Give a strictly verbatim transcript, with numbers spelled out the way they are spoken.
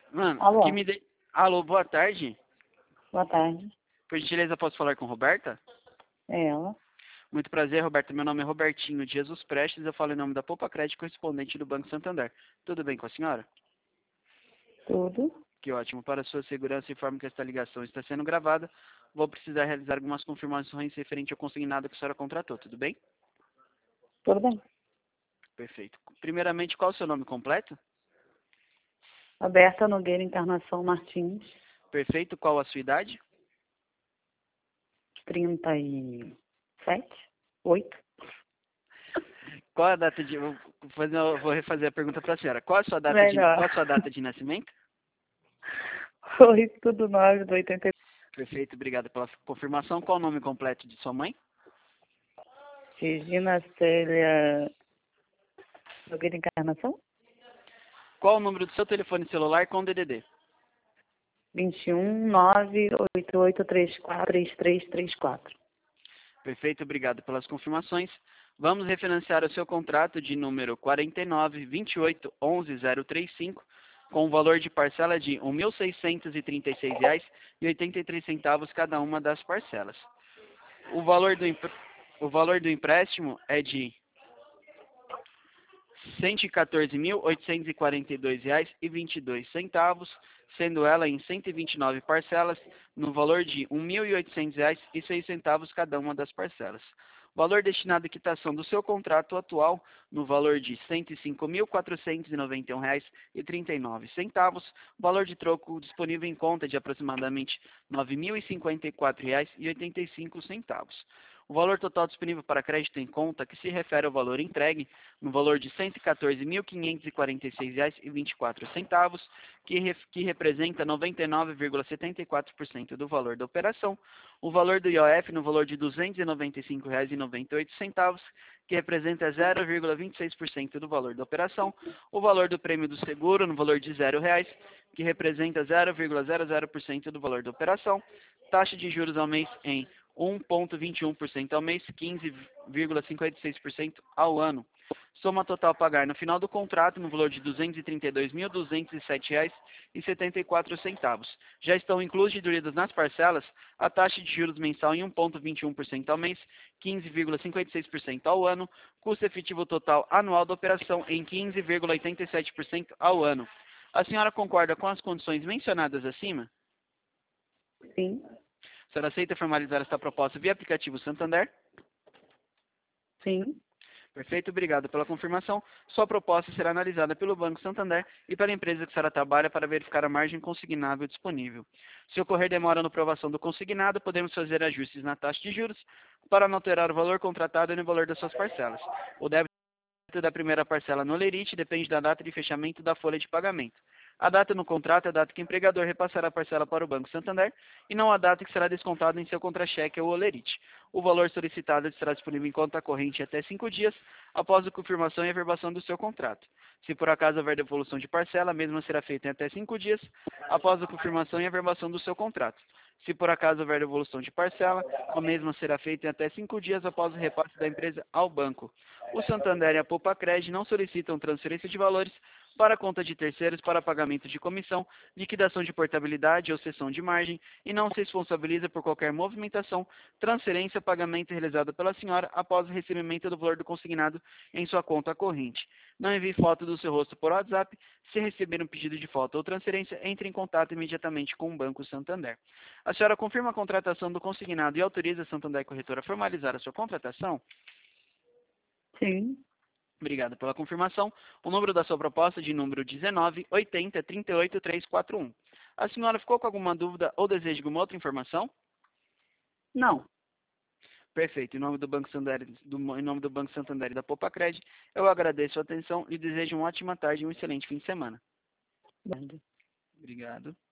Mano, que Alô, me de... Alô, boa tarde. boa tarde. Por gentileza, posso falar com Roberta? É ela. Muito prazer, Roberta. Meu nome é Robertinho de Jesus Prestes. Eu falo em nome da Poupa Crédito, correspondente do Banco Santander. Tudo bem com a senhora? Tudo? Que ótimo. Para sua segurança, informo que esta ligação está sendo gravada. Vou precisar realizar algumas confirmações referente ao consignado que a senhora contratou. Tudo bem? Tudo bem. Perfeito. Primeiramente, qual é o seu nome completo? Roberta Nogueira Encarnação Martins, Perfeito. Qual a sua idade? trinta e sete, oito. Qual a data de... Vou, fazer... Vou refazer a pergunta para a senhora. Qual a sua data de... Melhor. Qual a sua data de nascimento? oito do nove do oitenta e Perfeito. Obrigado pela confirmação. Qual o nome completo de sua mãe? Regina Célia Nogueira Encarnação, Qual o número do seu telefone celular com D D D? vinte e um, nove, oito oito três quatro, três três três quatro. Perfeito, obrigado pelas confirmações. Vamos refinanciar o seu contrato de número quarenta e nove, vinte e oito, onze, zero trinta e cinco com o valor de parcela de um mil seiscentos e trinta e seis reais e oitenta e três centavos cada uma das parcelas. O valor do, empre- o valor do empréstimo é de cento e quatorze mil, oitocentos e quarenta e dois reais e vinte e dois centavos, sendo ela em cento e vinte e nove parcelas, no valor de um mil e oitocentos reais e seis centavos cada uma das parcelas. Valor destinado à quitação do seu contrato atual, no valor de cento e cinco mil, quatrocentos e noventa e um reais e trinta e nove centavos. Valor de troco disponível em conta de aproximadamente nove mil e cinquenta e quatro reais e oitenta e cinco centavos. O valor total disponível para crédito em conta, que se refere ao valor entregue, no valor de cento e quatorze mil, quinhentos e quarenta e seis reais e vinte e quatro centavos, que, ref, que representa noventa e nove vírgula setenta e quatro por cento do valor da operação. O valor do I O F no valor de duzentos e noventa e cinco reais e noventa e oito centavos, que representa zero vírgula vinte e seis por cento do valor da operação. O valor do prêmio do seguro no valor de zero reais, que representa zero vírgula zero zero por cento do valor da operação. Taxa de juros ao mês em um vírgula vinte e um por cento ao mês, quinze vírgula cinquenta e seis por cento ao ano. Soma total a pagar no final do contrato no valor de duzentos e trinta e dois mil, duzentos e sete reais e setenta e quatro centavos. Já estão incluídas nas parcelas a taxa de juros mensal em um vírgula vinte e um por cento ao mês, quinze vírgula cinquenta e seis por cento ao ano, custo efetivo total anual da operação em quinze vírgula oitenta e sete por cento ao ano. A senhora concorda com as condições mencionadas acima? Sim, A senhora aceita formalizar esta proposta via aplicativo Santander? sim. Perfeito, obrigado pela confirmação. Sua proposta será analisada pelo Banco Santander e pela empresa que a senhora trabalha para verificar a margem consignável disponível. Se ocorrer demora na aprovação do consignado, podemos fazer ajustes na taxa de juros para não alterar o valor contratado e no valor das suas parcelas. O débito da primeira parcela no Lerite depende da data de fechamento da folha de pagamento. A data no contrato é a data que o empregador repassará a parcela para o Banco Santander e não a data que será descontada em seu contra-cheque ou Olerite. O valor solicitado estará disponível em conta corrente até cinco dias após a confirmação e averbação do seu contrato. Se por acaso houver devolução de parcela, a mesma será feita em até cinco dias após a confirmação e averbação do seu contrato. Se por acaso houver devolução de parcela, a mesma será feita em até cinco dias após o repasse da empresa ao banco. O Santander e a Poupa Crédito não solicitam transferência de valores para a conta de terceiros para pagamento de comissão, liquidação de portabilidade ou cessão de margem e não se responsabiliza por qualquer movimentação, transferência ou pagamento realizado pela senhora após o recebimento do valor do consignado em sua conta corrente. Não envie foto do seu rosto por WhatsApp. Se receber um pedido de foto ou transferência, entre em contato imediatamente com o Banco Santander. A senhora confirma a contratação do consignado e autoriza a Santander Corretora a formalizar a sua contratação? Sim. Obrigado pela confirmação. O número da sua proposta é de número dezenove, oitenta, trinta e oito, trezentos e quarenta e um. A senhora ficou com alguma dúvida ou deseja alguma outra informação? Não. Perfeito. Em nome do Banco Santander, do, em nome do Banco Santander e da Poupa Crédito, eu agradeço a atenção e desejo uma ótima tarde e um excelente fim de semana. Obrigada. Obrigado.